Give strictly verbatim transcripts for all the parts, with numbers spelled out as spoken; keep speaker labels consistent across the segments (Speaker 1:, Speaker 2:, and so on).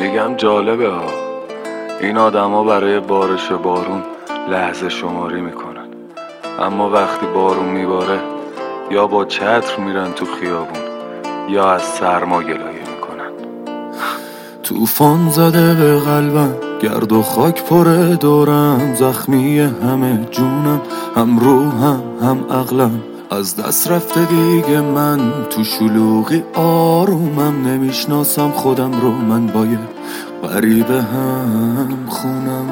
Speaker 1: میگم جالبه ها، این آدما برای بارش بارون لحظه شماری میکنن، اما وقتی بارون میباره یا با چتر میرن تو خیابون یا از سرما گلایه میکنن.
Speaker 2: طوفان زده به قلبم، گرد و خاک پره دورم، زخمی همه جونم، هم روحم هم عقلم، از دست رفته دیگه من تو شلوغی آرومم، نمیشناسم خودم رو، من با یه غریبه هم خونم.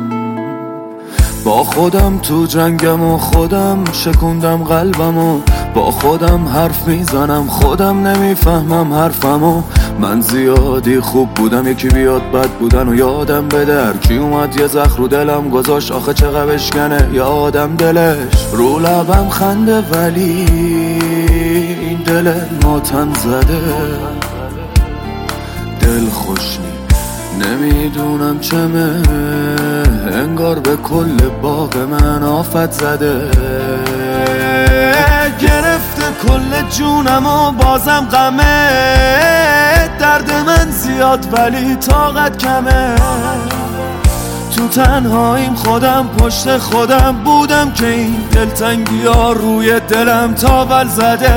Speaker 2: با خودم تو جنگم و خودم شکوندم قلبم و با خودم حرف میزنم، خودم نمیفهمم حرفمو. من زیادی خوب بودم یکی بیاد بد بودن و یادم بده، هرکی اومد یه زخم رو دلم گذاشت، آخه چقدر بشکنه یادم دلش. رو لبم خنده ولی این دل ماتم زده، دل خوش نی نمیدونم چمه، انگار به کل باغ من آفت زده، گرفته کل جونم و بازم غمه، درد من زیاد ولی طاقت کمه، تو تنهاییم خودم پشت خودم بودم که این دلتنگی ها روی دلم تاول زده.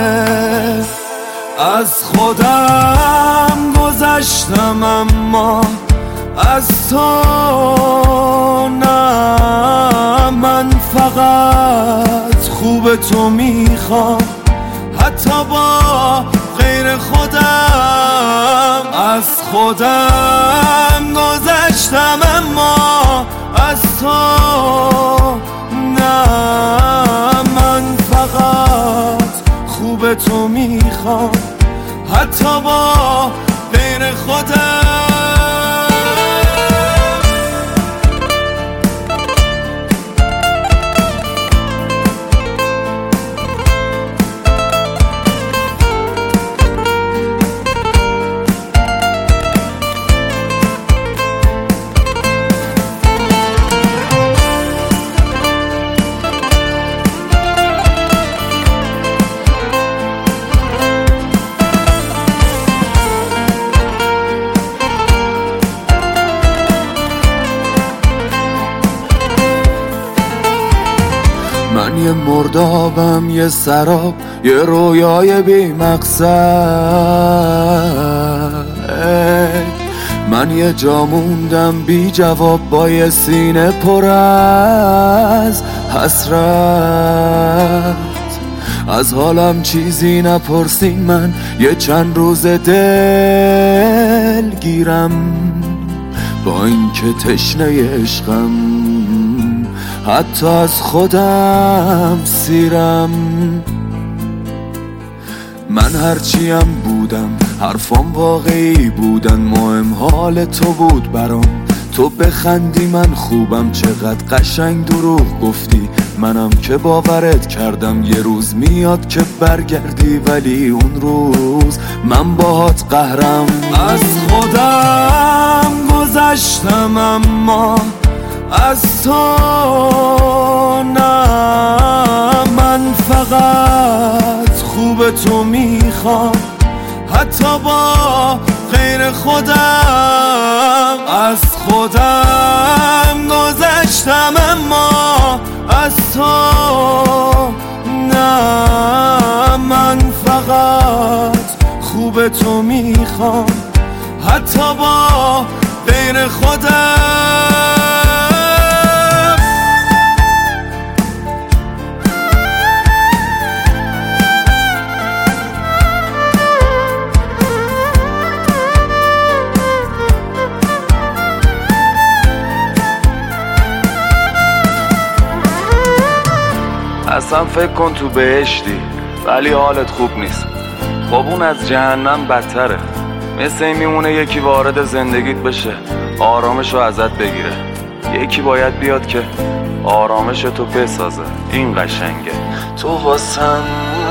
Speaker 2: از خودم گذشتم اما از تو نه، من فقط خوب تو میخوام حتی با غیر خودم. از خودم گذشتم اما از تو نه، من فقط خوب تو میخوام حتی با غیر خودم. من یه مردابم، یه سراب، یه رویای بی مقصد، من یه جا موندم بی جواب با یه سینه پر از حسرت، از حالم چیزی نپرسین، من یه چند روز دل گیرم با این که تشنه عشقم، حتی از خودم سیرم. من هرچیم بودم حرفام واقعی بودن، مهم حال تو بود برام، تو بخندی من خوبم، چقدر قشنگ دروغ گفتی، منم که باورت کردم یه روز میاد که برگردی، ولی اون روز من باهات قهرم. از خودم گذشتم اما از تو نه، من فقط خوب تو میخوام حتی با غیر خودم. از خودم گذشتم اما از تو نه، من فقط خوب تو میخوام حتی با غیر خودم.
Speaker 1: اصلا فکر کن تو بهشتی ولی حالت خوب نیست، خب اون از جهنم بدتره، مثل این میمونه یکی وارد زندگیت بشه آرامشو ازت بگیره، یکی باید بیاد که آرامشتو بسازه، این قشنگه.
Speaker 2: تو واسم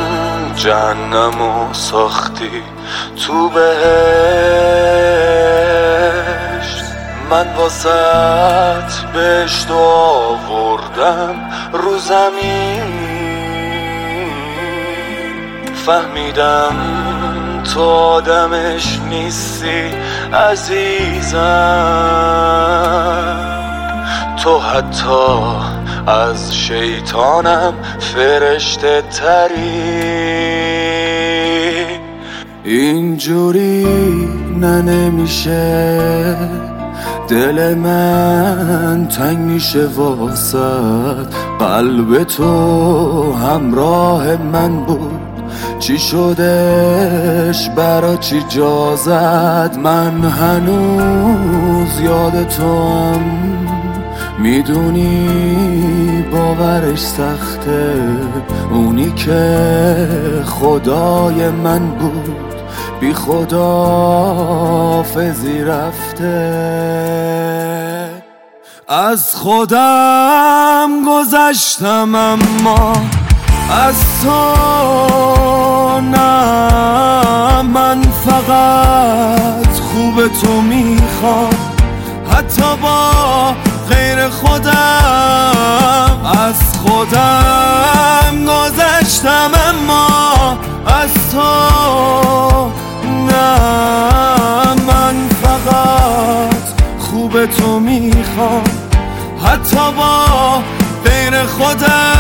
Speaker 2: جهنمو ساختی تو بهشت، من واسط بهشت آوردم رو زمین، فهمیدم تو آدمش نیستی عزیزم، تو حتی از شیطانم فرشته تری. اینجوری نه نمیشه، دل من تنگ میشه واسد، قلب تو همراه من بود، چی شدش برا چی جا زد؟ من هنوز یاد تو هم، میدونی باورش سخته، اونی که خدای من بود بی خداحافظی رفته. از خودم گذشتم اما از تو نه، من فقط خوب تو میخوام حتی با غیر خودم. از خودم گذشتم اما از تو نه، من فقط خوب تو میخوام حتی با غیر خودم.